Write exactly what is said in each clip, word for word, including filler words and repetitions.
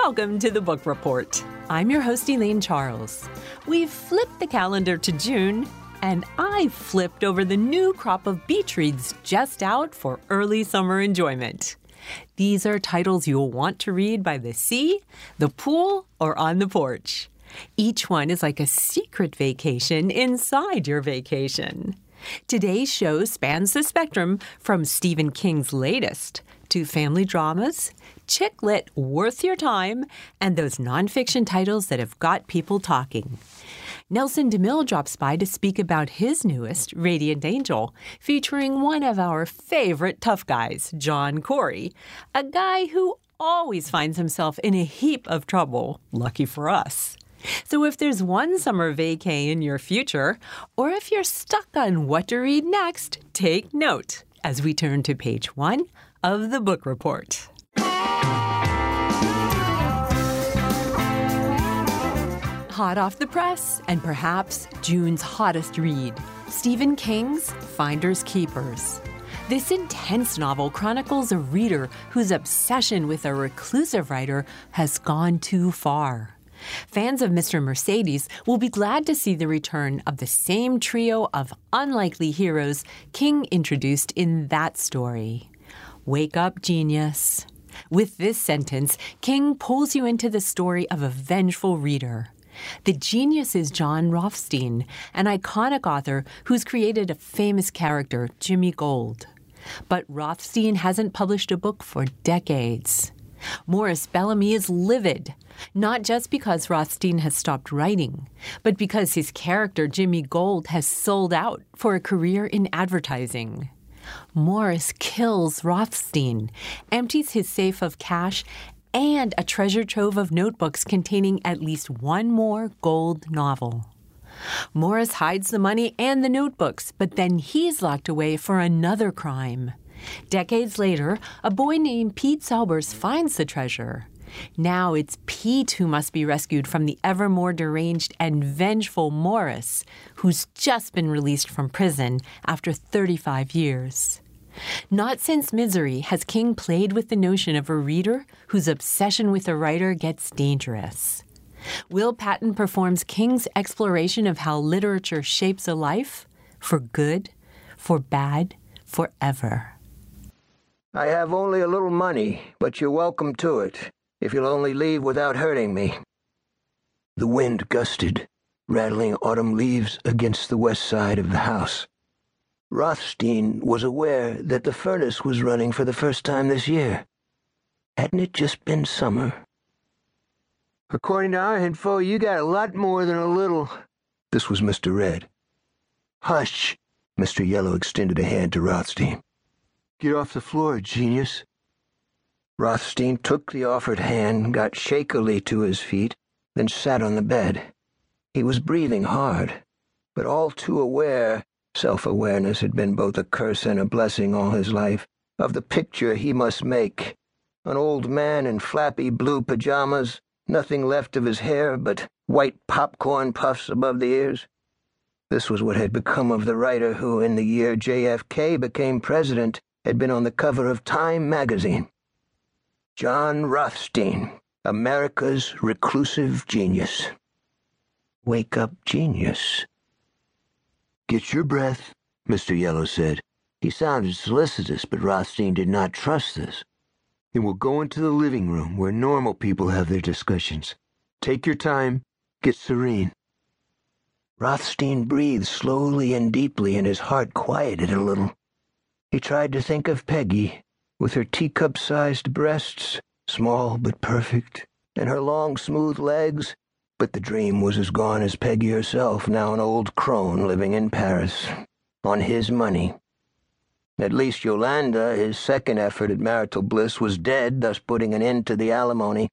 Welcome to the Book Report. I'm your host, Elaine Charles. We've flipped the calendar to June, and I flipped over the new crop of beach reads just out for early summer enjoyment. These are titles you'll want to read by the sea, the pool, or on the porch. Each one is like a secret vacation inside your vacation. Today's show spans the spectrum from Stephen King's latest to family dramas, chick lit worth your time, and those nonfiction titles that have got people talking. Nelson DeMille drops by to speak about his newest, Radiant Angel, featuring one of our favorite tough guys, John Corey, a guy who always finds himself in a heap of trouble, lucky for us. So if there's one summer vacay in your future, or if you're stuck on what to read next, take note as we turn to page one of the Book Report. Hot off the press, and perhaps June's hottest read, Stephen King's Finders Keepers. This intense novel chronicles a reader whose obsession with a reclusive writer has gone too far. Fans of Mister Mercedes will be glad to see the return of the same trio of unlikely heroes King introduced in that story. Wake up, genius. With this sentence, King pulls you into the story of a vengeful reader. The genius is John Rothstein, an iconic author who's created a famous character, Jimmy Gold. But Rothstein hasn't published a book for decades. Morris Bellamy is livid, not just because Rothstein has stopped writing, but because his character, Jimmy Gold, has sold out for a career in advertising. Morris kills Rothstein, empties his safe of cash, and a treasure trove of notebooks containing at least one more Gold novel. Morris hides the money and the notebooks, but then he's locked away for another crime. Decades later, a boy named Pete Saubers finds the treasure. Now it's Pete who must be rescued from the ever more deranged and vengeful Morris, who's just been released from prison after thirty-five years. Not since Misery has King played with the notion of a reader whose obsession with a writer gets dangerous. Will Patton performs King's exploration of how literature shapes a life, for good, for bad, forever. I have only a little money, but you're welcome to it, if you'll only leave without hurting me. The wind gusted, rattling autumn leaves against the west side of the house. Rothstein was aware that the furnace was running for the first time this year. Hadn't it just been summer? According to our info, you got a lot more than a little. This was Mister Red. Hush! Mister Yellow extended a hand to Rothstein. Get off the floor, genius. Rothstein took the offered hand, got shakily to his feet, then sat on the bed. He was breathing hard, but all too aware, self-awareness had been both a curse and a blessing all his life, of the picture he must make. An old man in flappy blue pajamas, nothing left of his hair but white popcorn puffs above the ears. This was what had become of the writer who, in the year J F K became president, had been on the cover of Time magazine. John Rothstein, America's reclusive genius. Wake up, genius. Get your breath, Mister Yellow said. He sounded solicitous, but Rothstein did not trust this. Then we'll go into the living room where normal people have their discussions. Take your time, get serene. Rothstein breathed slowly and deeply, and his heart quieted a little. He tried to think of Peggy, with her teacup-sized breasts, small but perfect, and her long, smooth legs, but the dream was as gone as Peggy herself, now an old crone living in Paris, on his money. At least Yolanda, his second effort at marital bliss, was dead, thus putting an end to the alimony.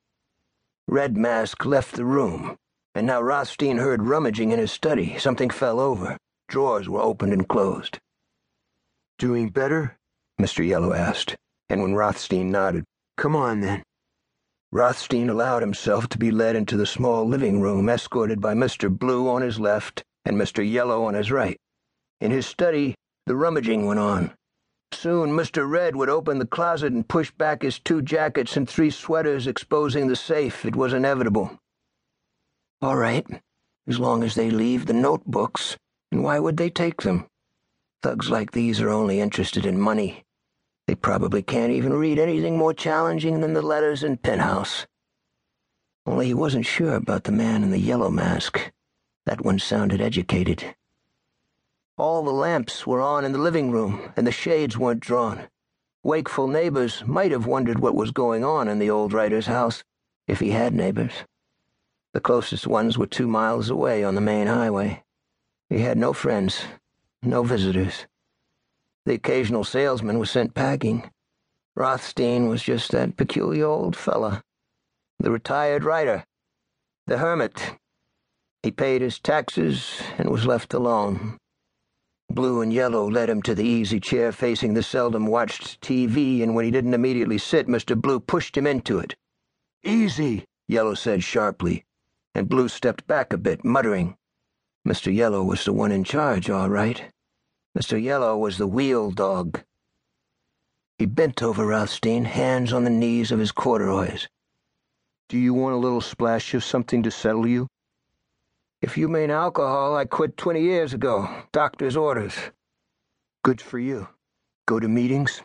Red Mask left the room, and now Rothstein heard rummaging in his study. Something fell over. Drawers were opened and closed. Doing better? Mister Yellow asked, and when Rothstein nodded, Come on, then. Rothstein allowed himself to be led into the small living room, escorted by Mister Blue on his left and Mister Yellow on his right. In his study, the rummaging went on. Soon, Mister Red would open the closet and push back his two jackets and three sweaters, exposing the safe. It was inevitable. All right, as long as they leave the notebooks, and why would they take them? Thugs like these are only interested in money. They probably can't even read anything more challenging than the letters in Penthouse. Only he wasn't sure about the man in the yellow mask. That one sounded educated. All the lamps were on in the living room, and the shades weren't drawn. Wakeful neighbors might have wondered what was going on in the old writer's house, if he had neighbors. The closest ones were two miles away on the main highway. He had no friends, no visitors. The occasional salesman was sent packing. Rothstein was just that peculiar old fella. The retired writer. The hermit. He paid his taxes and was left alone. Blue and Yellow led him to the easy chair facing the seldom-watched T V, and when he didn't immediately sit, Mister Blue pushed him into it. "Easy," Yellow said sharply, and Blue stepped back a bit, muttering. Mister Yellow was the one in charge, all right. Mister Yellow was the wheel dog. He bent over Rothstein, hands on the knees of his corduroys. "Do you want a little splash of something to settle you?" "If you mean alcohol, I quit twenty years ago. Doctor's orders." "Good for you. Go to meetings?"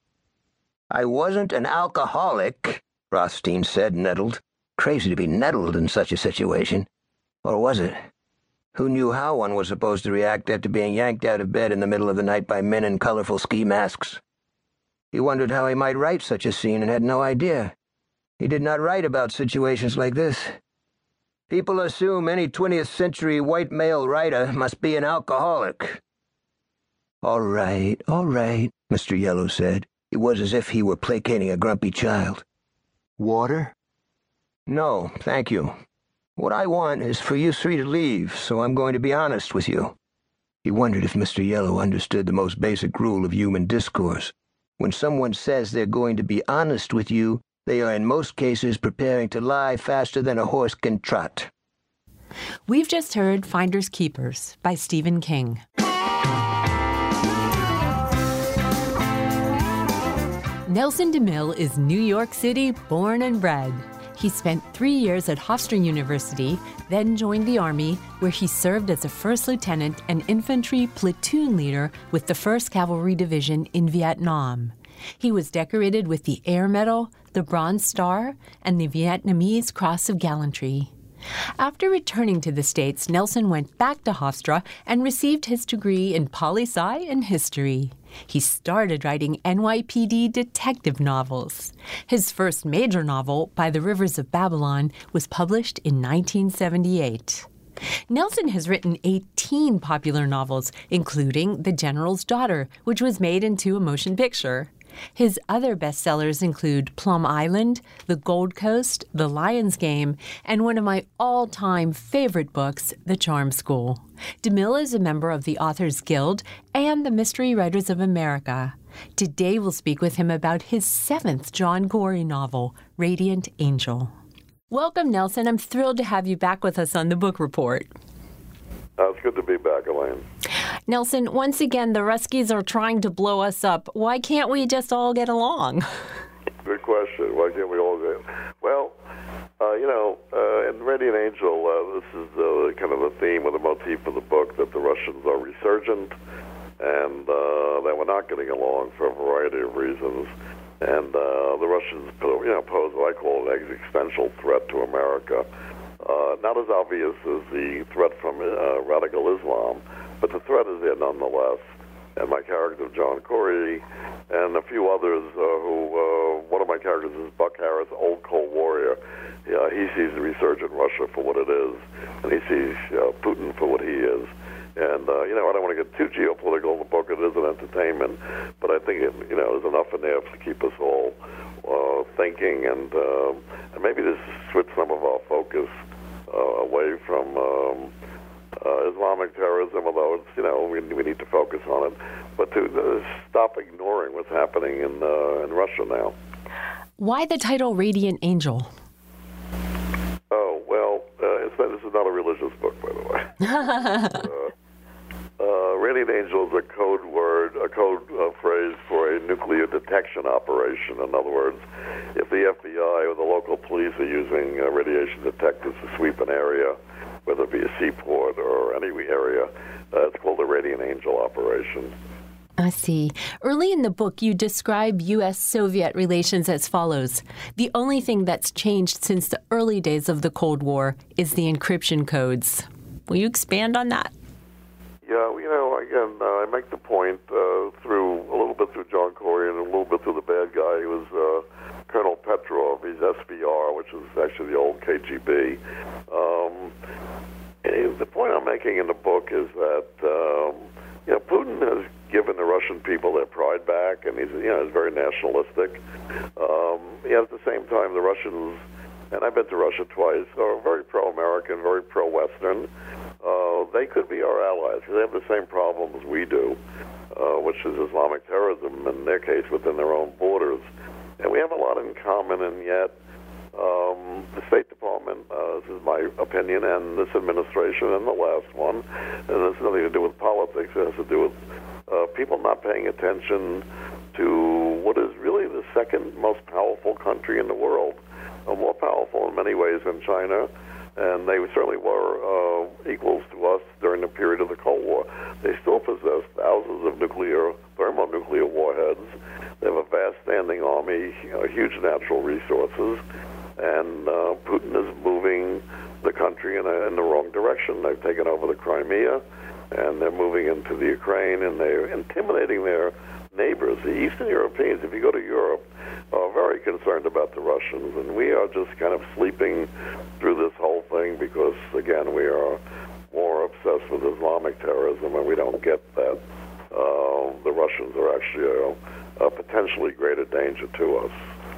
"I wasn't an alcoholic," Rothstein said, nettled. Crazy to be nettled in such a situation. Or was it? Who knew how one was supposed to react after being yanked out of bed in the middle of the night by men in colorful ski masks? He wondered how he might write such a scene and had no idea. He did not write about situations like this. People assume any twentieth century white male writer must be an alcoholic. "All right, all right," Mister Yellow said. It was as if he were placating a grumpy child. "Water?" "No, thank you. What I want is for you three to leave, so I'm going to be honest with you." He wondered if Mister Yellow understood the most basic rule of human discourse. When someone says they're going to be honest with you, they are in most cases preparing to lie faster than a horse can trot. We've just heard Finders Keepers by Stephen King. Nelson DeMille is New York City born and bred. He spent three years at Hofstra University, then joined the Army, where he served as a first lieutenant and infantry platoon leader with the first Cavalry Division in Vietnam. He was decorated with the Air Medal, the Bronze Star, and the Vietnamese Cross of Gallantry. After returning to the States, Nelson went back to Hofstra and received his degree in poli-sci and history. He started writing N Y P D detective novels. His first major novel, By the Rivers of Babylon, was published in nineteen seventy-eight. Nelson has written eighteen popular novels, including The General's Daughter, which was made into a motion picture. His other bestsellers include Plum Island, The Gold Coast, The Lion's Game, and one of my all-time favorite books, The Charm School. DeMille is a member of the Authors Guild and the Mystery Writers of America. Today we'll speak with him about his seventh John Corey novel, Radiant Angel. Welcome, Nelson. I'm thrilled to have you back with us on the Book Report. Uh, it's good to be back, Elaine. Nelson, once again, the Ruskies are trying to blow us up. Why can't we just all get along? Good question. Why can't we all get... Well, uh, you know, uh, in Radiant Angel, uh, this is uh, kind of the theme or the motif of the book, that the Russians are resurgent and uh, that we're not getting along for a variety of reasons. And uh, the Russians, you know, pose what I call an existential threat to America. Uh, not as obvious as the threat from uh, radical Islam, but the threat is there nonetheless. And my character, John Corey, and a few others uh, who, uh, one of my characters is Buck Harris, old Cold Warrior. Uh, he sees the resurgent Russia for what it is, and he sees uh, Putin for what he is. And, uh, you know, I don't want to get too geopolitical in the book. It is an entertainment, but I think, it, you know, there's enough in there to keep us all uh, thinking and, uh, and maybe just switch some of our focus uh, away from um, uh, Islamic terrorism, although it's, you know, we, we need to focus on it, but to uh, stop ignoring what's happening in, uh, in Russia now. Why the title Radiant Angel? Oh, well, uh, it's, this is not a religious book, by the way. uh, uh, Radiant Angel is a code word, a code uh, phrase for a nuclear detection operation. In other words, if the F B I or the local police are using uh, radiation detectors to sweep an area, whether it be a seaport or any area, uh, it's called a Radiant Angel operation. I see. Early in the book, you describe U S Soviet relations as follows. The only thing that's changed since the early days of the Cold War is the encryption codes. Will you expand on that? Yeah, you know, again, uh, I make the point uh, through a little bit through John Corey and a little bit through the bad guy who was uh, Colonel Petrov. He's S B R, which is actually the old K G B. Um, and the point I'm making in the book is that um, you know, Putin has given the Russian people their pride back, and he's, you know, he's very nationalistic. Um, yet at the same time, the Russians, and I've been to Russia twice, are very pro-American, very pro-Western. Uh, they could be our allies because they have the same problems we do, uh, which is Islamic terrorism, in their case, within their own borders. And we have a lot in common, and yet um, the State Department, uh, this is my opinion, and this administration and the last one, and this has nothing to do with politics, it has to do with uh, people not paying attention to what is really the second most powerful country in the world, uh, more powerful in many ways than China, and they certainly were uh, equals to us during the period of the Cold War. They still possess thousands of nuclear, thermonuclear warheads. They have a vast standing army, you know, huge natural resources, and uh, Putin is moving the country in, a, in the wrong direction. They've taken over the Crimea, and they're moving into the Ukraine, and they're intimidating their neighbors. The Eastern Europeans, if you go to Europe, are very concerned about the Russians, and we are just kind of sleeping through this whole thing because, again, we are more obsessed with Islamic terrorism, and we don't get that uh, the Russians are actually a, a potentially greater danger to us.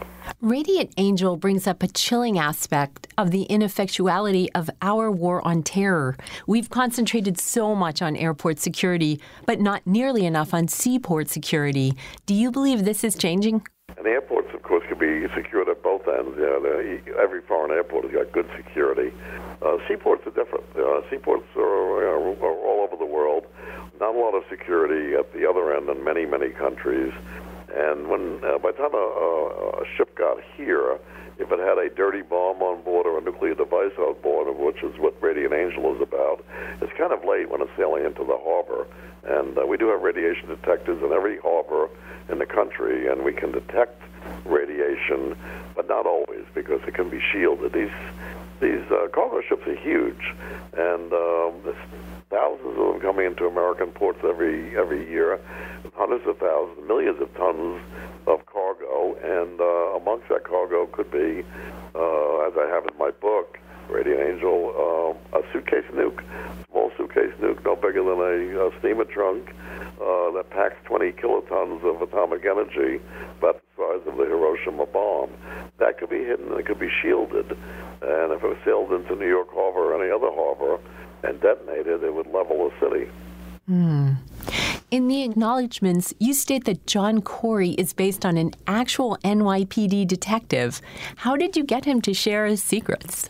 Radiant Angel brings up a chilling aspect of the ineffectuality of our war on terror. We've concentrated so much on airport security, but not nearly enough on seaport security. Do you believe this is changing? And the airports, of course, can be secured at both ends. You know, every foreign airport has got good security. Uh, seaports are different. Uh, seaports are, you know, are all over the world. Not a lot of security at the other end in many, many countries. And when uh, by the time a, a, a ship got here, if it had a dirty bomb on board or a nuclear device on board, which is what Radiant Angel is about, it's kind of late when it's sailing into the harbor. And uh, we do have radiation detectors in every harbor in the country, and we can detect radiation, but not always because it can be shielded. These these uh, cargo ships are huge, and um, there's thousands of them coming into American ports every every year, hundreds of thousands, millions of tons of cargo, and uh, amongst that cargo could be, uh, as I have in my book, Radiant Angel, uh, a suitcase nuke, small suitcase nuke, no bigger than a, a steamer trunk, uh, that packs twenty kilotons of atomic energy, about the size of the Hiroshima bomb. That could be hidden and it could be shielded. And if it was sailed into New York Harbor or any other harbor and detonated, it would level a city. Hmm. In the acknowledgments, you state that John Corey is based on an actual N Y P D detective. How did you get him to share his secrets?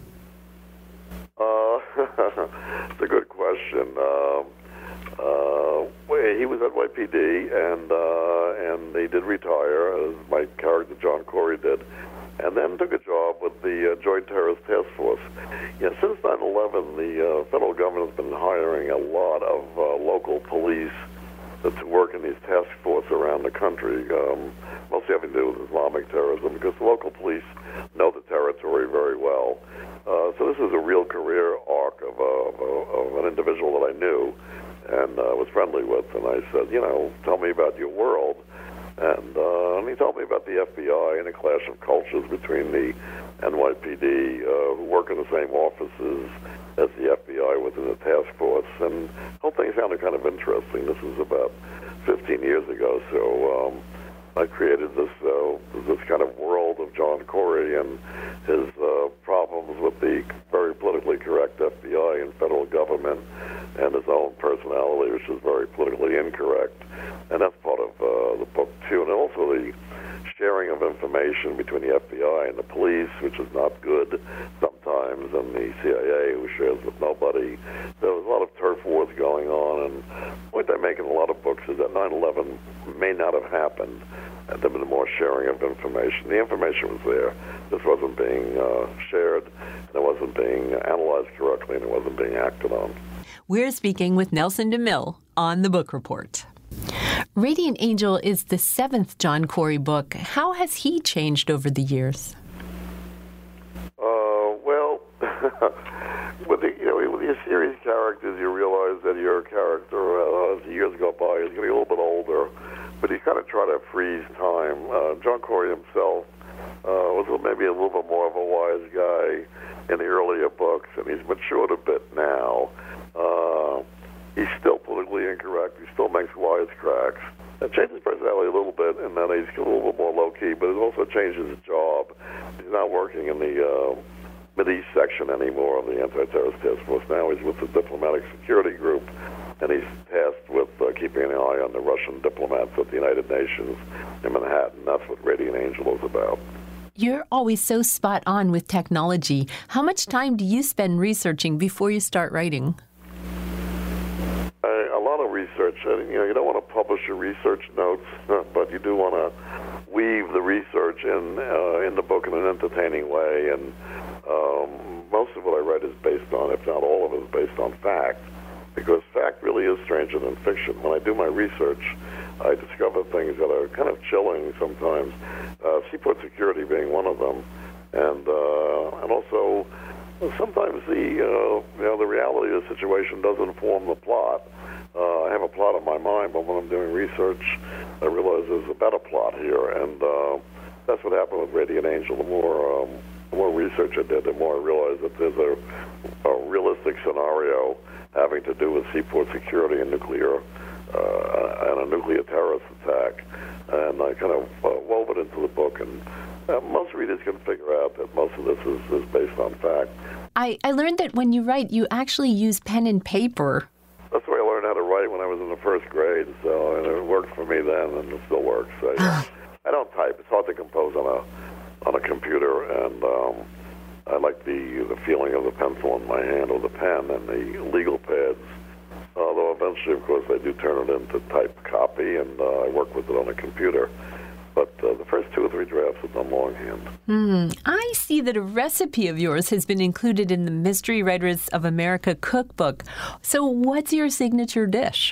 Uh, it's a good question. Uh, uh, well, he was at N Y P D, and uh, and he did retire, as my character John Corey did, and then took a job with the uh, Joint Terrorist Task Force. Yeah, since nine eleven, the uh, federal government has been hiring a lot of uh, local police to work in these task forces around the country, um, mostly having to do with Islamic terrorism, because the local police know the territory very well. Uh, so this is a real career arc of, a, of, a, of an individual that I knew and uh, was friendly with. And I said, you know, tell me about your world. And, uh, and he told me about the F B I and a clash of cultures between the N Y P D, uh, who work in the same offices as the F B I within the task force. And the whole thing sounded kind of interesting. This was about fifteen years ago. So um, I created this uh, this kind of world of John Corey and his uh, problems with the very politically correct F B I and federal government, and his own personality, which is very politically incorrect. And that's part of uh, the book, too. And also the sharing of information between the F B I and the police, which is not good sometimes, and the C I A, who shares with nobody. There was a lot of turf wars going on. And the point I make in the eleven may not have happened. And there was more sharing of information. The information was there. This wasn't being uh, shared. It wasn't being analyzed correctly, and it wasn't being acted on. We're speaking with Nelson DeMille on The Book Report. Radiant Angel is the seventh John Corey book. How has he changed over the years? Uh, well, with the you know with your series characters, you realize that your character, uh, as the years go by, is getting a little bit older. But you kind of try to freeze time. Uh, John Corey himself uh, was maybe a little bit more of a wise guy in the earlier books, and he's matured a bit now. Uh, he's still politically incorrect. He still makes wisecracks. It changes his personality a little bit, and then he's a little bit more low-key, but it also changes his job. He's not working in the uh, Mideast section anymore of the Anti-Terrorist Task Force. Now he's with the Diplomatic Security Group, and he's tasked with uh, keeping an eye on the Russian diplomats at the United Nations in Manhattan. That's what Radiant Angel is about. You're always so spot on with technology. How much time do you spend researching before you start writing? Uh, a lot of research. Uh, you know, you don't want to publish your research notes, uh, but you do want to weave the research in uh, in the book in an entertaining way. And um, most of what I write is based on, if not all of it, is based on fact. Because fact really is stranger than fiction. When I do my research, I discover things that are kind of chilling sometimes. Uh, seaport security being one of them, and uh, and also sometimes the uh, you know the reality of the situation doesn't inform the plot. Uh, I have a plot in my mind, but when I'm doing research, I realize there's a better plot here, and uh, that's what happened with Radiant Angel. The more um, the more research I did, the more I realized that there's a, a realistic scenario having to do with seaport security and nuclear uh, and a nuclear terrorist attack, and I kind of uh, wove it into the book. And uh, most readers can figure out that most of this is, is based on fact. I, I learned that when you write, you actually use pen and paper. That's the way I learned how to write when I was in the first grade. So and it worked for me then, and it still works. So, yeah. I don't type. It's hard to compose on a on a computer, and um, I like the the feeling of the pencil in my hand or the pen and the legal pads. Although eventually, of course, I do turn it into typed copy, and uh, I work with it on a computer. But uh, the first two or three drafts are done longhand. Mm, I see that a recipe of yours has been included in the Mystery Writers of America cookbook. So what's your signature dish?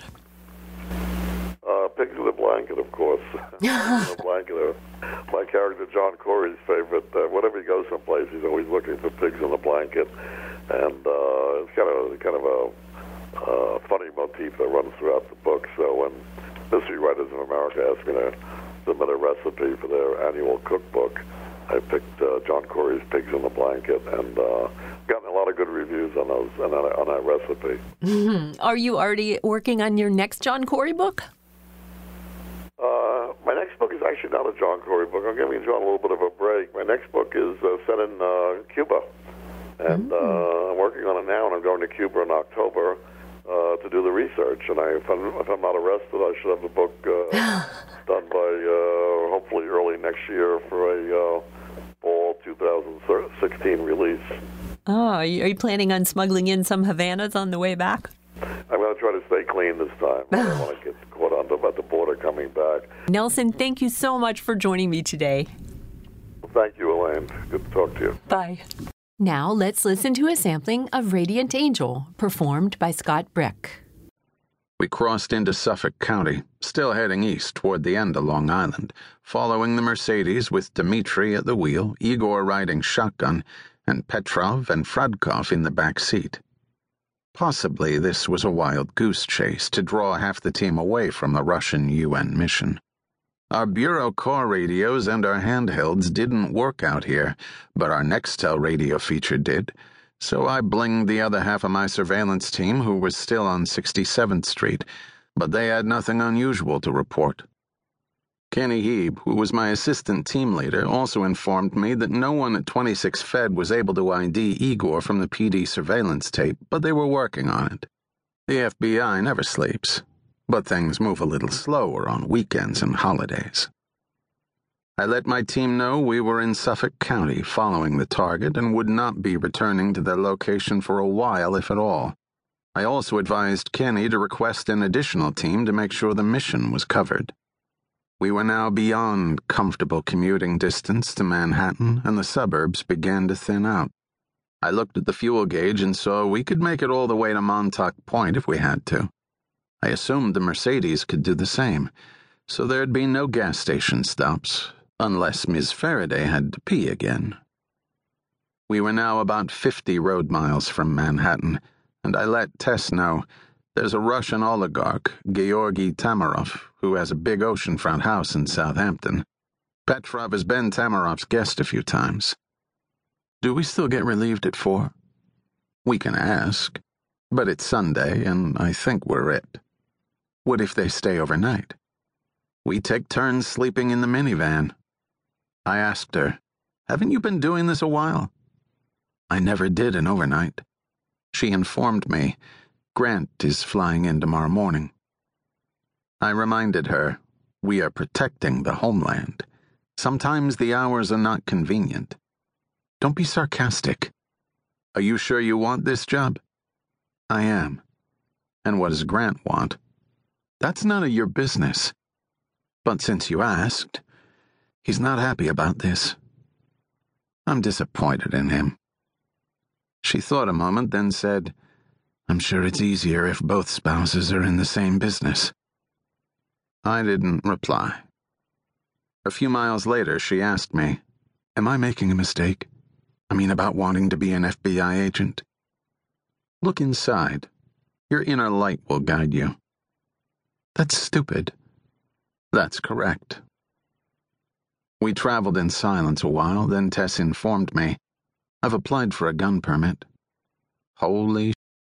Uh, pigs in a blanket, of course. Pigs in a blanket. Uh, my character, John Corey's favorite. Uh, whenever he goes someplace, he's always looking for pigs in a blanket, and uh, it's kind of kind of a uh, funny motif that runs throughout the book. So when Mystery Writers of America asked me to submit a recipe for their annual cookbook, I picked uh, John Corey's Pigs in the Blanket, and uh, gotten a lot of good reviews on those on that, on that recipe. Mm-hmm. Are you already working on your next John Corey book? Uh, my next book is actually not a John Corey book. I'm giving John a little bit of a break. My next book is uh, set in uh, Cuba, and mm-hmm. uh, I'm working on it now, and I'm going to Cuba in October uh, to do the research. And I, if, I'm, if I'm not arrested, I should have the book uh, done by uh, hopefully early next year for a uh, fall two thousand sixteen release. Oh, are you planning on smuggling in some Havanas on the way back? I'm going to try to stay clean this time. I don't want to get caught under at the border coming back. Nelson, thank you so much for joining me today. Well, thank you, Elaine. Good to talk to you. Bye. Now let's listen to a sampling of Radiant Angel, performed by Scott Brick. We crossed into Suffolk County, still heading east toward the end of Long Island, following the Mercedes with Dmitri at the wheel, Igor riding shotgun, and Petrov and Fradkov in the back seat. Possibly this was a wild goose chase to draw half the team away from the Russian U N mission. Our Bureau Corps radios and our handhelds didn't work out here, but our Nextel radio feature did, so I blinged the other half of my surveillance team who was still on sixty-seventh Street, but they had nothing unusual to report. Kenny Heeb, who was my assistant team leader, also informed me that no one at twenty-six Fed was able to I D Igor from the P D surveillance tape, but they were working on it. The F B I never sleeps, but things move a little slower on weekends and holidays. I let my team know we were in Suffolk County following the target and would not be returning to their location for a while, if at all. I also advised Kenny to request an additional team to make sure the mission was covered. We were now beyond comfortable commuting distance to Manhattan, and the suburbs began to thin out. I looked at the fuel gauge and saw we could make it all the way to Montauk Point if we had to. I assumed the Mercedes could do the same, so there'd be no gas station stops, unless Miz Faraday had to pee again. We were now about fifty road miles from Manhattan, and I let Tess know there's a Russian oligarch, Georgy Tamarov, who has a big oceanfront house in Southampton. Petrov has been Tamarov's guest a few times. Do we still get relieved at four? We can ask, but it's Sunday, and I think we're it. What if they stay overnight? We take turns sleeping in the minivan. I asked her, haven't you been doing this a while? I never did an overnight. She informed me, Grant is flying in tomorrow morning. I reminded her, we are protecting the homeland. Sometimes the hours are not convenient. Don't be sarcastic. Are you sure you want this job? I am. And what does Grant want? That's none of your business. But since you asked, he's not happy about this. I'm disappointed in him. She thought a moment, then said, I'm sure it's easier if both spouses are in the same business. I didn't reply. A few miles later, she asked me, am I making a mistake? I mean, about wanting to be an F B I agent? Look inside. Your inner light will guide you. That's stupid. That's correct. We traveled in silence a while, then Tess informed me, I've applied for a gun permit. Holy sh**.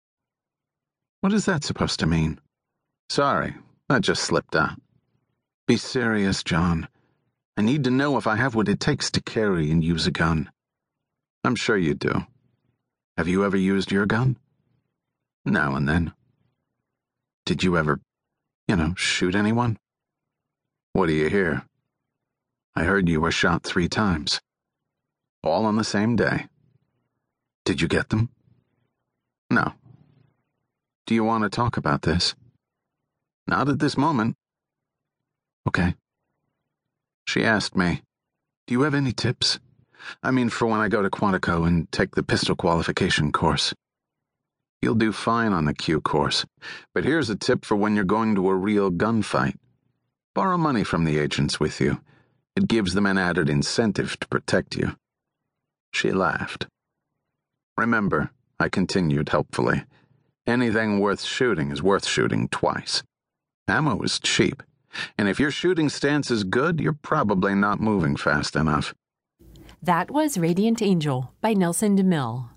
What is that supposed to mean? Sorry, that just slipped out. Be serious, John. I need to know if I have what it takes to carry and use a gun. I'm sure you do. Have you ever used your gun? Now and then. Did you ever, you know, shoot anyone? What do you hear? I heard you were shot three times. All on the same day. Did you get them? No. Do you want to talk about this? Not at this moment. Okay. She asked me, do you have any tips? I mean, for when I go to Quantico and take the pistol qualification course. You'll do fine on the Q course, but here's a tip for when you're going to a real gunfight. Borrow money from the agents with you. It gives them an added incentive to protect you. She laughed. Remember, I continued helpfully, anything worth shooting is worth shooting twice. Ammo is cheap, and if your shooting stance is good, you're probably not moving fast enough. That was Radiant Angel by Nelson DeMille.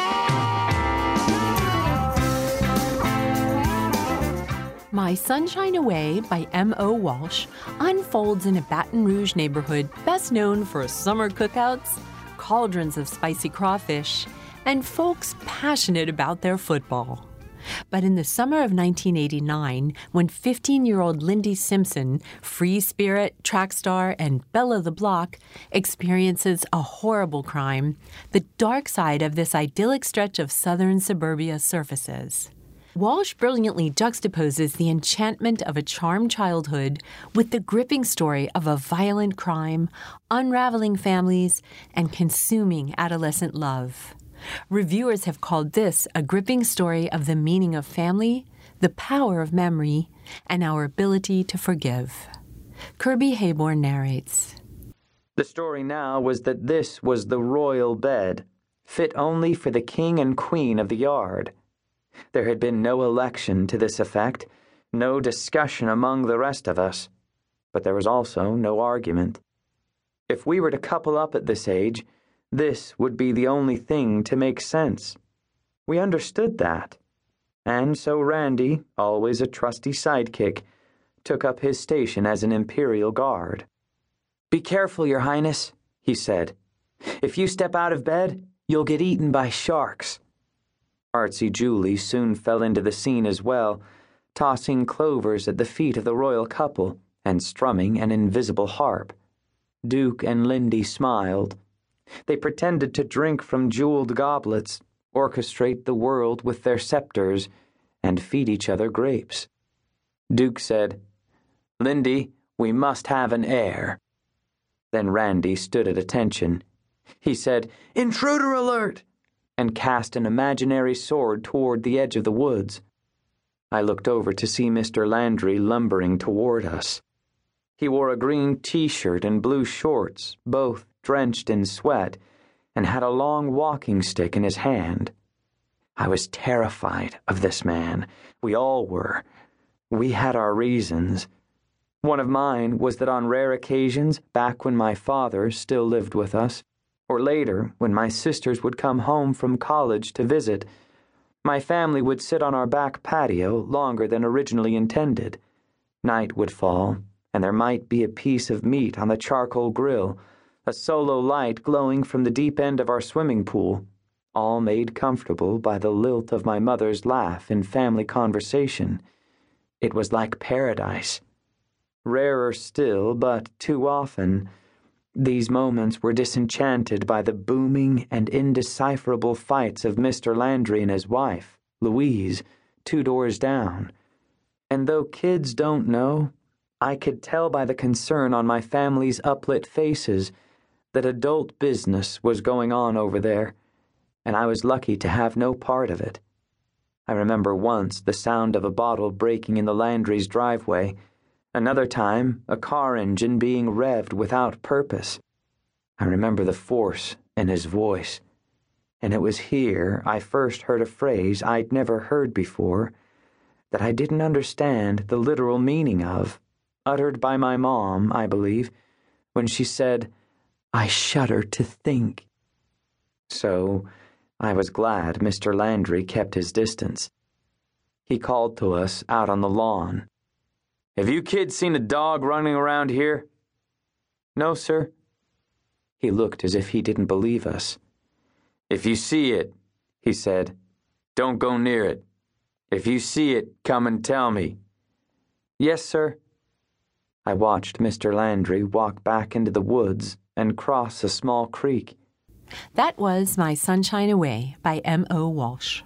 My Sunshine Away by M O Walsh unfolds in a Baton Rouge neighborhood best known for summer cookouts, cauldrons of spicy crawfish, and folks passionate about their football. But in the summer of nineteen eighty-nine, when fifteen-year-old Lindy Simpson, free spirit, track star, and belle of the block, experiences a horrible crime, the dark side of this idyllic stretch of southern suburbia surfaces. Walsh brilliantly juxtaposes the enchantment of a charmed childhood with the gripping story of a violent crime, unraveling families, and consuming adolescent love. Reviewers have called this a gripping story of the meaning of family, the power of memory, and our ability to forgive. Kirby Hayborn narrates. The story now was that this was the royal bed, fit only for the king and queen of the yard. There had been no election to this effect, no discussion among the rest of us, but there was also no argument. If we were to couple up at this age, this would be the only thing to make sense. We understood that. And so Randy, always a trusty sidekick, took up his station as an Imperial Guard. "Be careful, Your Highness," he said. "If you step out of bed, you'll get eaten by sharks." Artsy Julie soon fell into the scene as well, tossing clovers at the feet of the royal couple and strumming an invisible harp. Duke and Lindy smiled. They pretended to drink from jeweled goblets, orchestrate the world with their scepters, and feed each other grapes. Duke said, "Lindy, we must have an heir." Then Randy stood at attention. He said, "Intruder alert!" and cast an imaginary sword toward the edge of the woods. I looked over to see Mister Landry lumbering toward us. He wore a green t-shirt and blue shorts, both drenched in sweat, and had a long walking stick in his hand. I was terrified of this man. We all were. We had our reasons. One of mine was that on rare occasions, back when my father still lived with us, or later when my sisters would come home from college to visit, my family would sit on our back patio longer than originally intended. Night would fall, and there might be a piece of meat on the charcoal grill, a solo light glowing from the deep end of our swimming pool, all made comfortable by the lilt of my mother's laugh in family conversation. It was like paradise. Rarer still, but too often, these moments were disenchanted by the booming and indecipherable fights of Mister Landry and his wife, Louise, two doors down. And though kids don't know, I could tell by the concern on my family's uplit faces that adult business was going on over there, and I was lucky to have no part of it. I remember once the sound of a bottle breaking in the Landry's driveway, another time a car engine being revved without purpose. I remember the force in his voice, and it was here I first heard a phrase I'd never heard before, that I didn't understand the literal meaning of, uttered by my mom, I believe, when she said, "I shudder to think." So I was glad Mister Landry kept his distance. He called to us out on the lawn. "Have you kids seen a dog running around here?" "No, sir." He looked as if he didn't believe us. "If you see it," he said, "don't go near it. If you see it, come and tell me." "Yes, sir." I watched Mister Landry walk back into the woods and cross a small creek. That was My Sunshine Away by M O Walsh.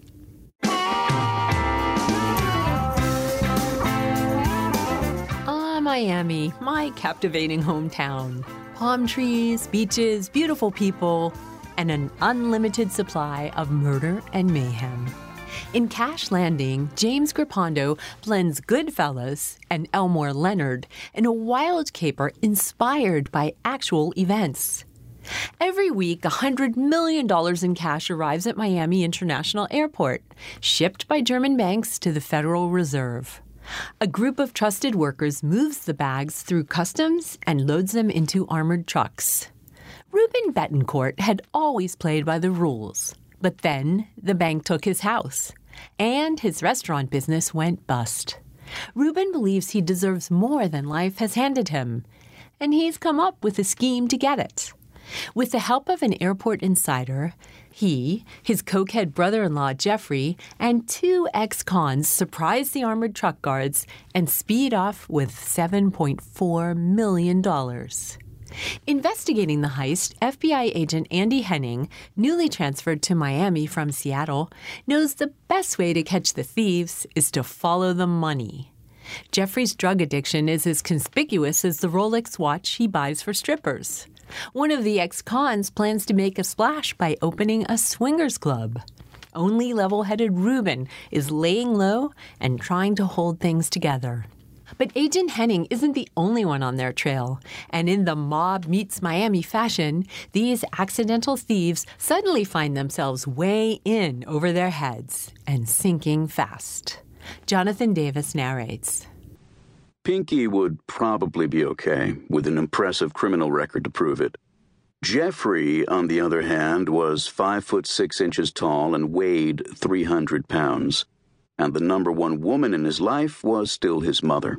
Ah, Miami, my captivating hometown. Palm trees, beaches, beautiful people, and an unlimited supply of murder and mayhem. In Cash Landing, James Grippando blends Goodfellas and Elmore Leonard in a wild caper inspired by actual events. Every week, one hundred million dollars in cash arrives at Miami International Airport, shipped by German banks to the Federal Reserve. A group of trusted workers moves the bags through customs and loads them into armored trucks. Reuben Betancourt had always played by the rules, but then the bank took his house, and his restaurant business went bust. Reuben believes he deserves more than life has handed him, and he's come up with a scheme to get it. With the help of an airport insider, he, his cokehead brother-in-law Jeffrey, and two ex-cons surprise the armored truck guards and speed off with seven point four million dollars. Investigating the heist, F B I agent Andy Henning, newly transferred to Miami from Seattle, knows the best way to catch the thieves is to follow the money. Jeffrey's drug addiction is as conspicuous as the Rolex watch he buys for strippers. One of the ex-cons plans to make a splash by opening a swingers club. Only level-headed Reuben is laying low and trying to hold things together. But Agent Henning isn't the only one on their trail, and in the mob meets Miami fashion, these accidental thieves suddenly find themselves way in over their heads and sinking fast. Jonathan Davis narrates. Pinky would probably be okay, with an impressive criminal record to prove it. Jeffrey, on the other hand, was five foot six inches tall and weighed three hundred pounds. And the number one woman in his life was still his mother.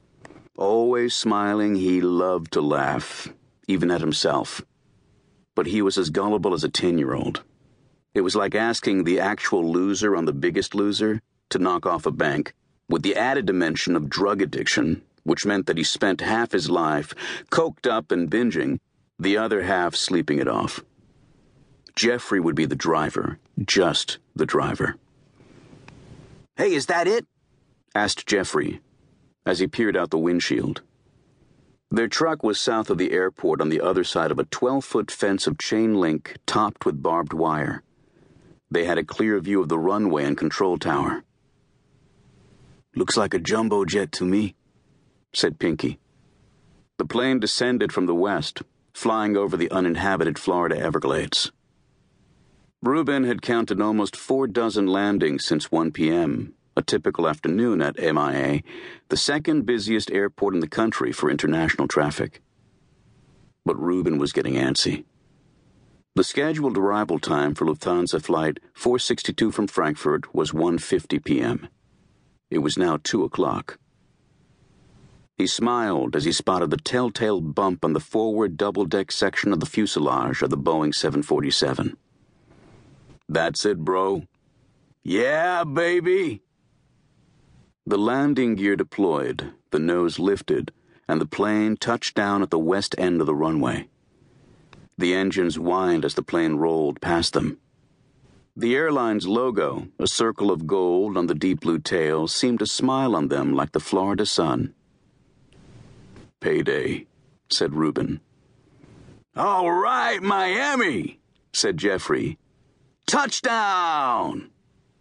Always smiling, he loved to laugh, even at himself. But he was as gullible as a ten-year-old. It was like asking the actual loser on The Biggest Loser to knock off a bank, with the added dimension of drug addiction, which meant that he spent half his life coked up and binging, the other half sleeping it off. Jeffrey would be the driver, just the driver. "Hey, is that it?" asked Jeffrey as he peered out the windshield. Their truck was south of the airport on the other side of a twelve-foot fence of chain link topped with barbed wire. They had a clear view of the runway and control tower. "Looks like a jumbo jet to me," said Pinky. The plane descended from the west, flying over the uninhabited Florida Everglades. Reuben had counted almost four dozen landings since one p.m., a typical afternoon at M I A, the second busiest airport in the country for international traffic. But Reuben was getting antsy. The scheduled arrival time for Lufthansa Flight four sixty-two from Frankfurt was one fifty p.m. It was now two o'clock. He smiled as he spotted the telltale bump on the forward double-deck section of the fuselage of the Boeing seven forty-seven. "That's it, bro." "Yeah, baby." The landing gear deployed, the nose lifted, and the plane touched down at the west end of the runway. The engines whined as the plane rolled past them. The airline's logo, a circle of gold on the deep blue tail, seemed to smile on them like the Florida sun. "Payday," said Reuben. "All right, Miami," said Jeffrey. "Touchdown!"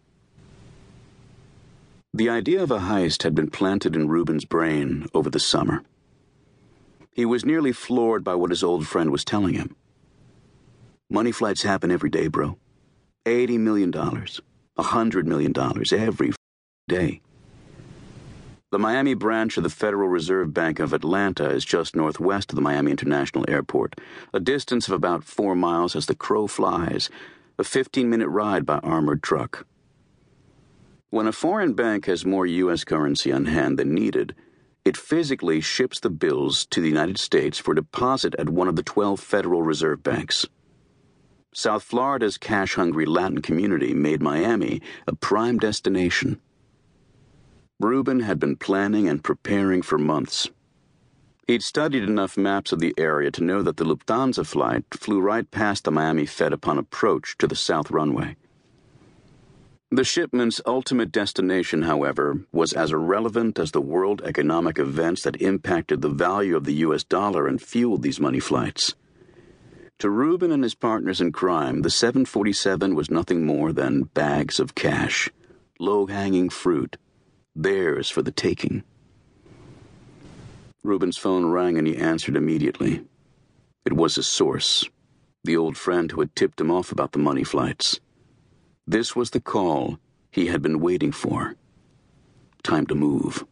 The idea of a heist had been planted in Reuben's brain over the summer. He was nearly floored by what his old friend was telling him. Money flights happen every day, bro. Eighty million dollars, a hundred million dollars every day. The Miami branch of the Federal Reserve Bank of Atlanta is just northwest of the Miami International Airport, a distance of about four miles as the crow flies, a fifteen-minute ride by armored truck. When a foreign bank has more U S currency on hand than needed, it physically ships the bills to the United States for deposit at one of the twelve Federal Reserve Banks. South Florida's cash-hungry Latin community made Miami a prime destination. Reuben had been planning and preparing for months. He'd studied enough maps of the area to know that the Lufthansa flight flew right past the Miami Fed upon approach to the south runway. The shipment's ultimate destination, however, was as irrelevant as the world economic events that impacted the value of the U S dollar and fueled these money flights. To Reuben and his partners in crime, the seven forty-seven was nothing more than bags of cash, low-hanging fruit, theirs for the taking. Reuben's phone rang and he answered immediately. It was his source, the old friend who had tipped him off about the money flights. This was the call he had been waiting for. Time to move.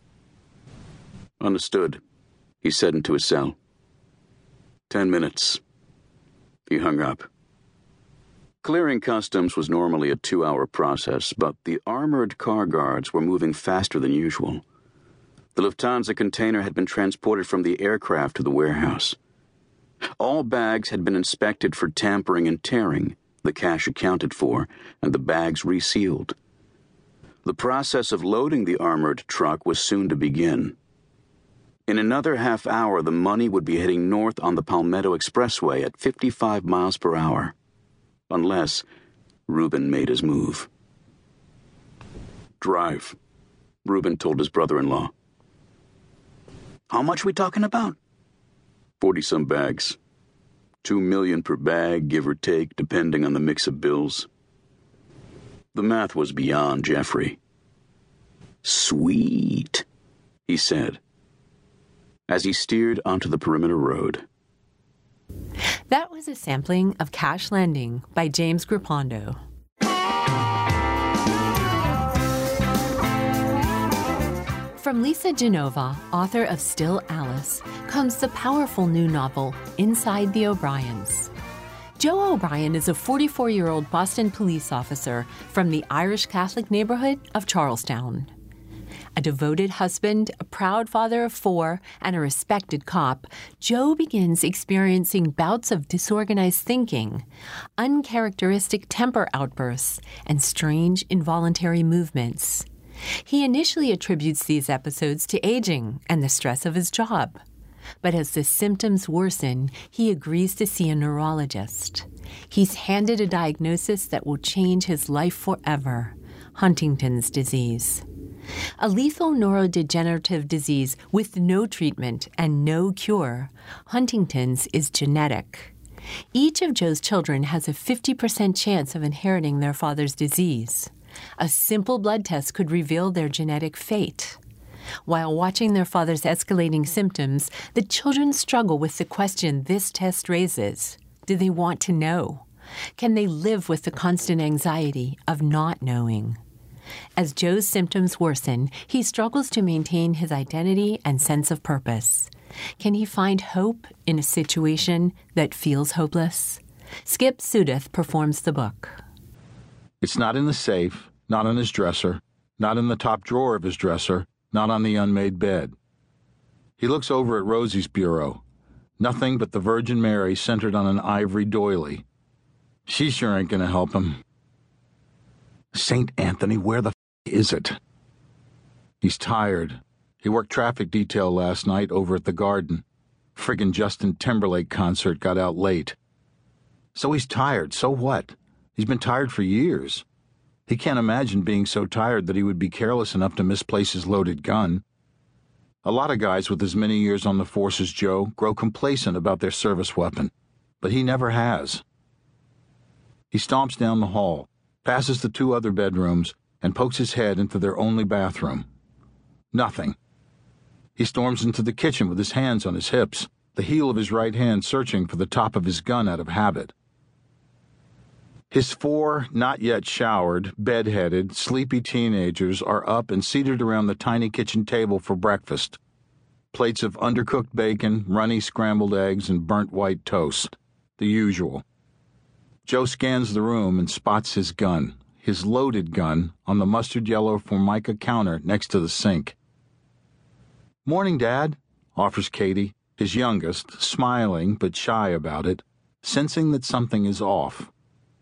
"Understood," he said into his cell. Ten minutes. He hung up. Clearing customs was normally a two-hour process, but the armored car guards were moving faster than usual. The Lufthansa container had been transported from the aircraft to the warehouse. All bags had been inspected for tampering and tearing, the cash accounted for, and the bags resealed. The process of loading the armored truck was soon to begin. In another half hour, the money would be heading north on the Palmetto Expressway at fifty-five miles per hour. Unless Reuben made his move. "Drive," Reuben told his brother-in-law. "How much we talking about?" Forty-some bags. Two million per bag, give or take, depending on the mix of bills. The math was beyond Jeffrey. "Sweet," he said, as he steered onto the perimeter road. That was a sampling of Cash Landing by James Grippando. From Lisa Genova, author of Still Alice, comes the powerful new novel, Inside the O'Briens. Joe O'Brien is a forty-four-year-old Boston police officer from the Irish Catholic neighborhood of Charlestown. A devoted husband, a proud father of four, and a respected cop, Joe begins experiencing bouts of disorganized thinking, uncharacteristic temper outbursts, and strange involuntary movements. He initially attributes these episodes to aging and the stress of his job. But as the symptoms worsen, he agrees to see a neurologist. He's handed a diagnosis that will change his life forever: Huntington's disease. A lethal neurodegenerative disease with no treatment and no cure, Huntington's is genetic. Each of Joe's children has a fifty percent chance of inheriting their father's disease. A simple blood test could reveal their genetic fate. While watching their father's escalating symptoms, the children struggle with the question this test raises. Do they want to know? Can they live with the constant anxiety of not knowing? As Joe's symptoms worsen, he struggles to maintain his identity and sense of purpose. Can he find hope in a situation that feels hopeless? Skip Sudith performs the book. It's not in the safe, not on his dresser, not in the top drawer of his dresser, not on the unmade bed. He looks over at Rosie's bureau. Nothing but the Virgin Mary centered on an ivory doily. She sure ain't gonna help him. Saint Anthony, where the f*** is it? He's tired. He worked traffic detail last night over at the Garden. Friggin' Justin Timberlake concert got out late. So he's tired, so what? He's been tired for years. He can't imagine being so tired that he would be careless enough to misplace his loaded gun. A lot of guys with as many years on the force as Joe grow complacent about their service weapon, but he never has. He stomps down the hall, passes the two other bedrooms, and pokes his head into their only bathroom. Nothing. He storms into the kitchen with his hands on his hips, the heel of his right hand searching for the top of his gun out of habit. His four not-yet-showered, bed-headed, sleepy teenagers are up and seated around the tiny kitchen table for breakfast. Plates of undercooked bacon, runny scrambled eggs, and burnt white toast. The usual. Joe scans the room and spots his gun, his loaded gun, on the mustard-yellow Formica counter next to the sink. "Morning, Dad," offers Katie, his youngest, smiling but shy about it, sensing that something is off.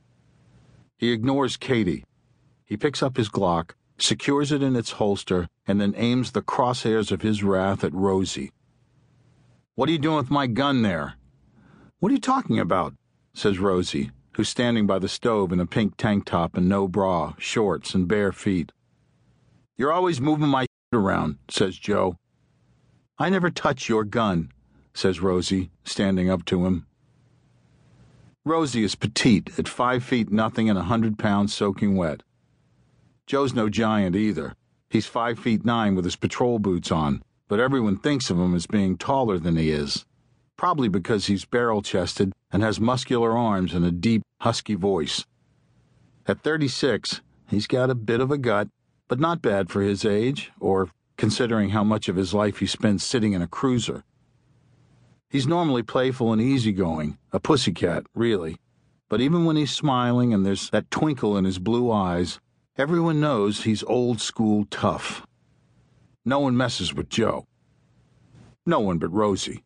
He ignores Katie. He picks up his Glock, secures it in its holster, and then aims the crosshairs of his wrath at Rosie. "What are you doing with my gun there?" "What are you talking about?" says Rosie, who's standing by the stove in a pink tank top and no bra, shorts, and bare feet. "You're always moving my shit around," says Joe. "I never touch your gun," says Rosie, standing up to him. Rosie is petite, at five feet nothing and a hundred pounds soaking wet. Joe's no giant either. He's five feet nine with his patrol boots on, but everyone thinks of him as being taller than he is, probably because he's barrel-chested and has muscular arms and a deep, husky voice. At thirty-six, he's got a bit of a gut, but not bad for his age, or considering how much of his life he spends sitting in a cruiser. He's normally playful and easygoing, a pussycat, really. But even when he's smiling and there's that twinkle in his blue eyes, everyone knows he's old-school tough. No one messes with Joe. No one but Rosie.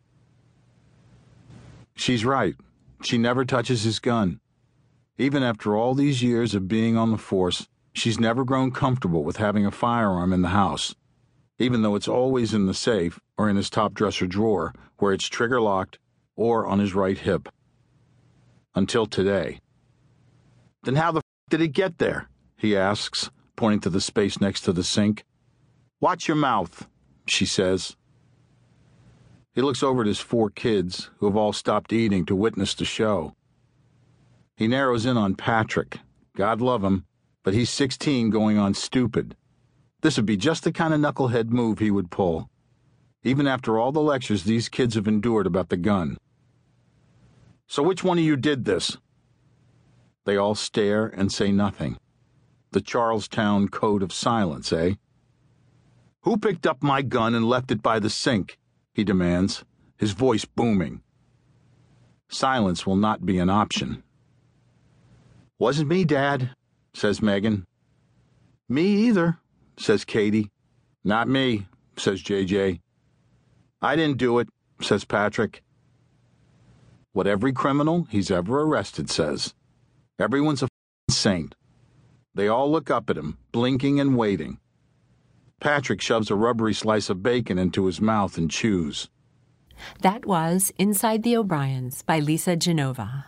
She's right. She never touches his gun. Even after all these years of being on the force, she's never grown comfortable with having a firearm in the house, even though it's always in the safe or in his top dresser drawer, where it's trigger-locked, or on his right hip. Until today. "Then how the f*** did it get there?" he asks, pointing to the space next to the sink. "Watch your mouth," she says. He looks over at his four kids, who have all stopped eating to witness the show. He narrows in on Patrick. God love him, but he's sixteen going on stupid. This would be just the kind of knucklehead move he would pull, even after all the lectures these kids have endured about the gun. "So which one of you did this?" They all stare and say nothing. The Charlestown Code of Silence, eh? "Who picked up my gun and left it by the sink?" he demands, his voice booming. Silence will not be an option. "Wasn't me, Dad," says Megan. "Me either," says Katie. "Not me," says J J. "I didn't do it," says Patrick. What every criminal he's ever arrested says. Everyone's a f***ing saint. They all look up at him, blinking and waiting. Patrick shoves a rubbery slice of bacon into his mouth and chews. That was Inside the O'Briens by Lisa Genova.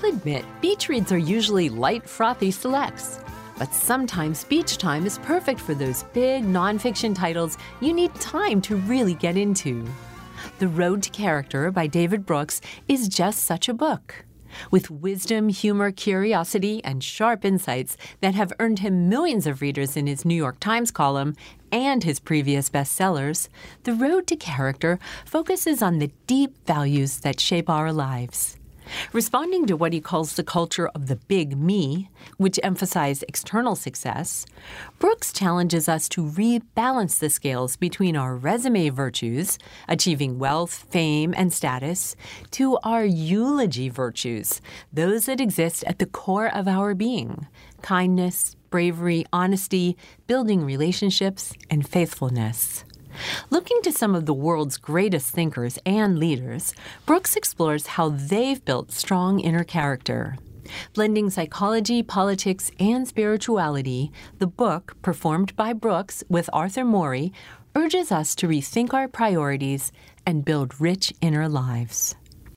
admit beach reads are usually light, frothy selects. But sometimes beach time is perfect for those big nonfiction titles you need time to really get into. The Road to Character by David Brooks is just such a book. With wisdom, humor, curiosity, and sharp insights that have earned him millions of readers in his New York Times column and his previous bestsellers, The Road to Character focuses on the deep values that shape our lives. Responding to what he calls the culture of the big me, which emphasize external success, Brooks challenges us to rebalance the scales between our resume virtues, achieving wealth, fame, and status, to our eulogy virtues, those that exist at the core of our being: kindness, bravery, honesty, building relationships, and faithfulness. Looking to some of the world's greatest thinkers and leaders, Brooks explores how they've built strong inner character. Blending psychology, politics, and spirituality, the book, performed by Brooks with Arthur Morey, urges us to rethink our priorities and build rich inner lives.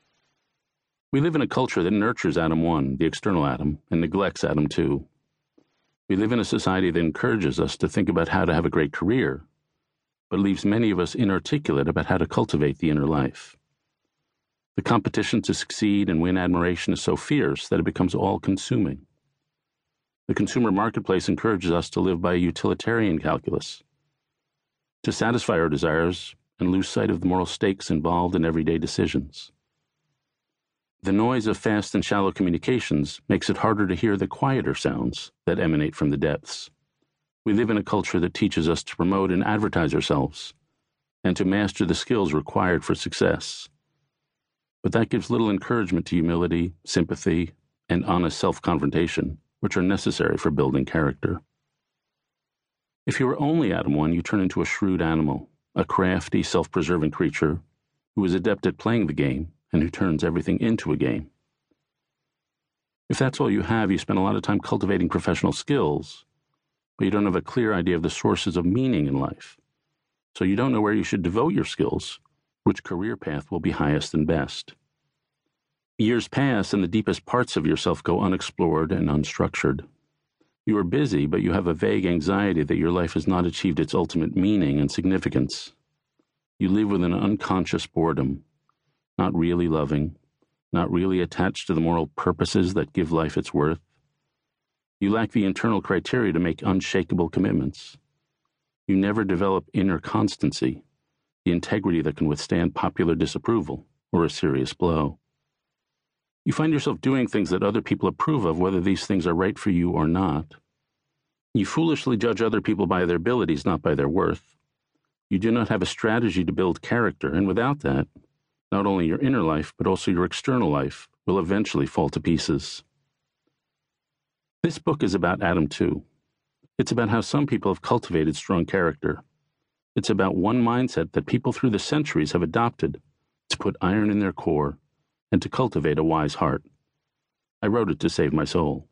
We live in a culture that nurtures Adam one, the external Adam, and neglects Adam two. We live in a society that encourages us to think about how to have a great career, but leaves many of us inarticulate about how to cultivate the inner life. The competition to succeed and win admiration is so fierce that it becomes all-consuming. The consumer marketplace encourages us to live by a utilitarian calculus, to satisfy our desires and lose sight of the moral stakes involved in everyday decisions. The noise of fast and shallow communications makes it harder to hear the quieter sounds that emanate from the depths. We live in a culture that teaches us to promote and advertise ourselves and to master the skills required for success. But that gives little encouragement to humility, sympathy, and honest self-confrontation, which are necessary for building character. If you are only Adam one, you turn into a shrewd animal, a crafty, self-preserving creature who is adept at playing the game and who turns everything into a game. If that's all you have, you spend a lot of time cultivating professional skills, but you don't have a clear idea of the sources of meaning in life. So you don't know where you should devote your skills, which career path will be highest and best. Years pass and the deepest parts of yourself go unexplored and unstructured. You are busy, but you have a vague anxiety that your life has not achieved its ultimate meaning and significance. You live with an unconscious boredom, not really loving, not really attached to the moral purposes that give life its worth. You lack the internal criteria to make unshakable commitments. You never develop inner constancy, the integrity that can withstand popular disapproval or a serious blow. You find yourself doing things that other people approve of, whether these things are right for you or not. You foolishly judge other people by their abilities, not by their worth. You do not have a strategy to build character, and without that, not only your inner life, but also your external life will eventually fall to pieces. This book is about Adam two. It's about how some people have cultivated strong character. It's about one mindset that people through the centuries have adopted to put iron in their core and to cultivate a wise heart. I wrote it to save my soul.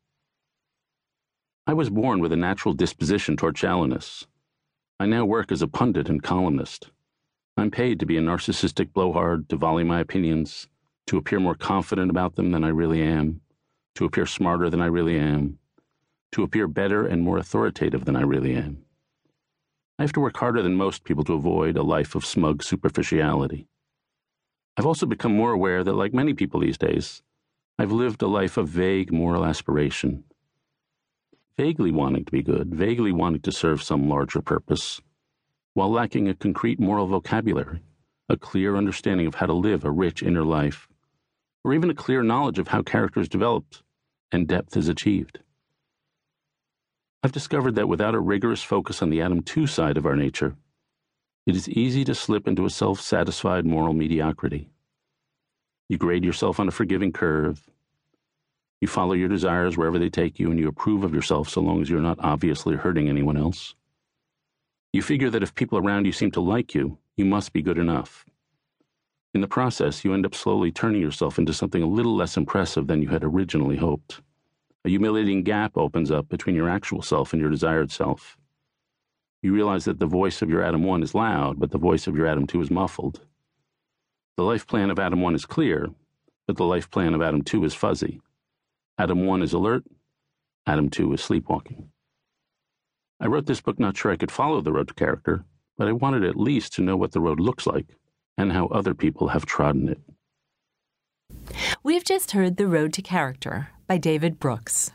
I was born with a natural disposition toward shallowness. I now work as a pundit and columnist. I'm paid to be a narcissistic blowhard, to volley my opinions, to appear more confident about them than I really am, to appear smarter than I really am, to appear better and more authoritative than I really am. I have to work harder than most people to avoid a life of smug superficiality. I've also become more aware that, like many people these days, I've lived a life of vague moral aspiration. Vaguely wanting to be good, vaguely wanting to serve some larger purpose, while lacking a concrete moral vocabulary, a clear understanding of how to live a rich inner life, or even a clear knowledge of how character is developed and depth is achieved. I've discovered that without a rigorous focus on the Adam two side of our nature, it is easy to slip into a self-satisfied moral mediocrity. You grade yourself on a forgiving curve. You follow your desires wherever they take you, and you approve of yourself so long as you're not obviously hurting anyone else. You figure that if people around you seem to like you, you must be good enough. In the process, you end up slowly turning yourself into something a little less impressive than you had originally hoped. A humiliating gap opens up between your actual self and your desired self. You realize that the voice of your Adam one is loud, but the voice of your Adam two is muffled. The life plan of Adam one is clear, but the life plan of Adam two is fuzzy. Adam one is alert, Adam two is sleepwalking. I wrote this book not sure I could follow the road to character, but I wanted at least to know what the road looks like and how other people have trodden it. We've just heard The Road to Character by David Brooks.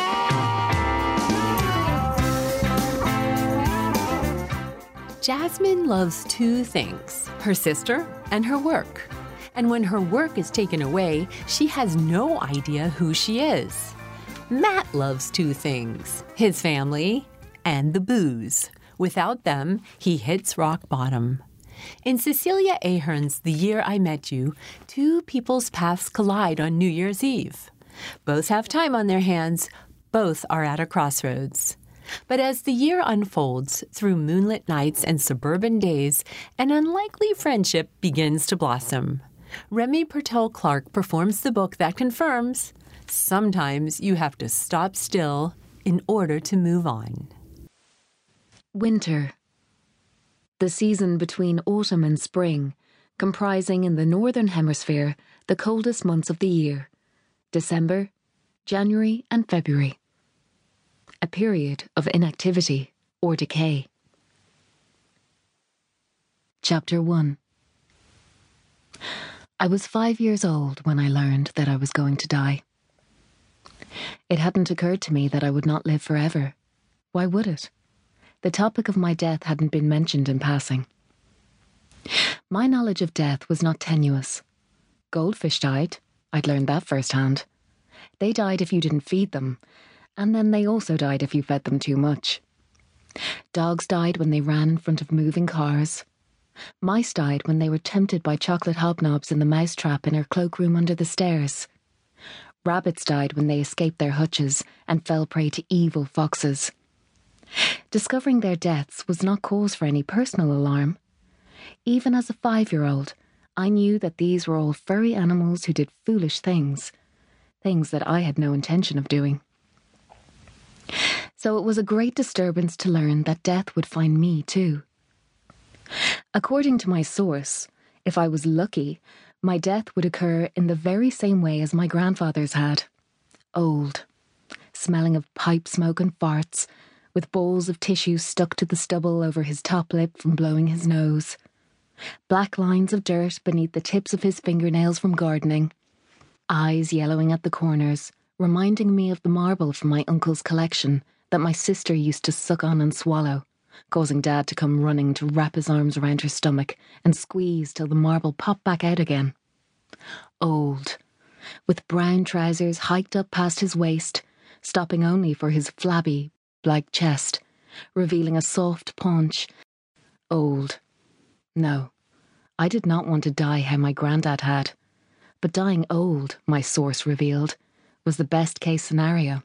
Jasmine loves two things, her sister and her work. And when her work is taken away, she has no idea who she is. Matt loves two things, his family and the booze. Without them, he hits rock bottom. In Cecilia Ahern's The Year I Met You, two people's paths collide on New Year's Eve. Both have time on their hands, both are at a crossroads. But as the year unfolds, through moonlit nights and suburban days, an unlikely friendship begins to blossom. Remy Pertel Clark performs the book that confirms sometimes you have to stop still in order to move on. Winter. The season between autumn and spring, comprising in the Northern Hemisphere the coldest months of the year, December, January and February. A period of inactivity or decay. Chapter one. I was five years old when I learned that I was going to die. It hadn't occurred to me that I would not live forever. Why would it? The topic of my death hadn't been mentioned in passing. My knowledge of death was not tenuous. Goldfish died. I'd learned that firsthand. They died if you didn't feed them, and then they also died if you fed them too much. Dogs died when they ran in front of moving cars. Mice died when they were tempted by chocolate hobnobs in the mousetrap in her cloakroom under the stairs. Rabbits died when they escaped their hutches and fell prey to evil foxes. Discovering their deaths was not cause for any personal alarm. Even as a five-year-old, I knew that these were all furry animals who did foolish things, things that I had no intention of doing. So it was a great disturbance to learn that death would find me too. According to my source, if I was lucky, my death would occur in the very same way as my grandfather's had. Old, smelling of pipe smoke and farts, with balls of tissue stuck to the stubble over his top lip from blowing his nose. Black lines of dirt beneath the tips of his fingernails from gardening. Eyes yellowing at the corners, reminding me of the marble from my uncle's collection that my sister used to suck on and swallow, causing Dad to come running to wrap his arms around her stomach and squeeze till the marble popped back out again. Old, with brown trousers hiked up past his waist, stopping only for his flabby, black chest, revealing a soft paunch. Old. No, I did not want to die how my granddad had, but dying old, my source revealed, was the best-case scenario.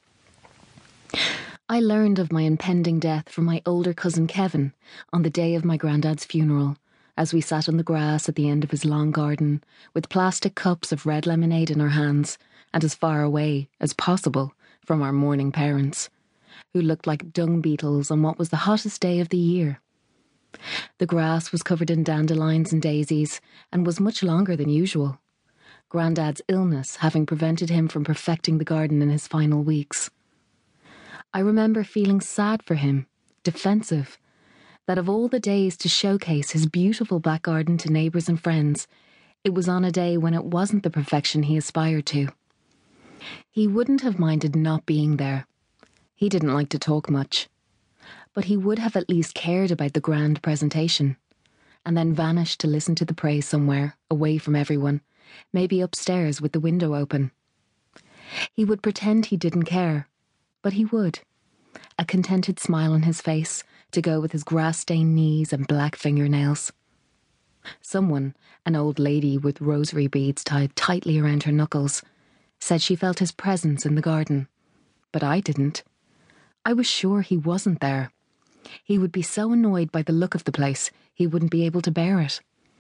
I learned of my impending death from my older cousin Kevin on the day of my granddad's funeral, as we sat on the grass at the end of his long garden, with plastic cups of red lemonade in our hands, and as far away as possible from our mourning parents, who looked like dung beetles on what was the hottest day of the year. The grass was covered in dandelions and daisies, and was much longer than usual, Grandad's illness having prevented him from perfecting the garden in his final weeks. I remember feeling sad for him, defensive, that of all the days to showcase his beautiful back garden to neighbours and friends, it was on a day when it wasn't the perfection he aspired to. He wouldn't have minded not being there. He didn't like to talk much. But he would have at least cared about the grand presentation, and then vanished to listen to the praise somewhere, away from everyone, maybe upstairs with the window open. He would pretend he didn't care, but he would. A contented smile on his face, to go with his grass-stained knees and black fingernails. Someone, an old lady with rosary beads tied tightly around her knuckles, said she felt his presence in the garden, but I didn't. I was sure he wasn't there. He would be so annoyed by the look of the place, he wouldn't be able to bear it.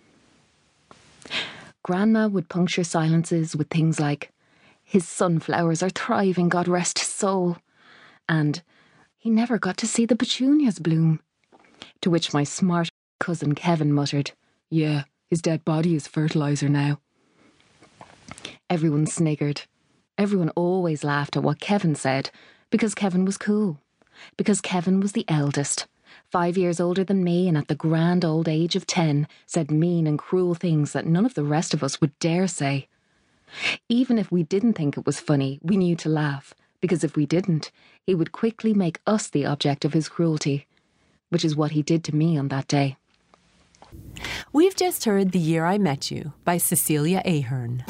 Grandma would puncture silences with things like, "His sunflowers are thriving, God rest his soul," and "He never got to see the petunias bloom." To which my smart cousin Kevin muttered, "Yeah, his dead body is fertiliser now." Everyone sniggered. Everyone always laughed at what Kevin said, because Kevin was cool. Because Kevin was the eldest, five years older than me, and at the grand old age of ten, said mean and cruel things that none of the rest of us would dare say. Even if we didn't think it was funny, we knew to laugh, because if we didn't, he would quickly make us the object of his cruelty, which is what he did to me on that day. We've just heard The Year I Met You by Cecilia Ahern.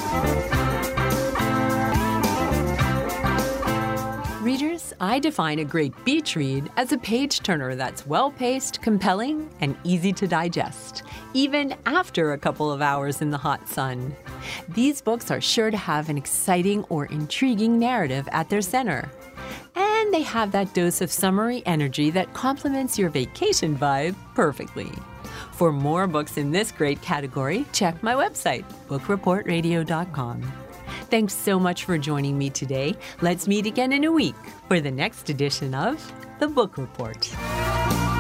Readers, I define a great beach read as a page-turner that's well-paced, compelling, and easy to digest, even after a couple of hours in the hot sun. These books are sure to have an exciting or intriguing narrative at their center. And they have that dose of summery energy that complements your vacation vibe perfectly. For more books in this great category, check my website, book report radio dot com. Thanks so much for joining me today. Let's meet again in a week for the next edition of The Book Report.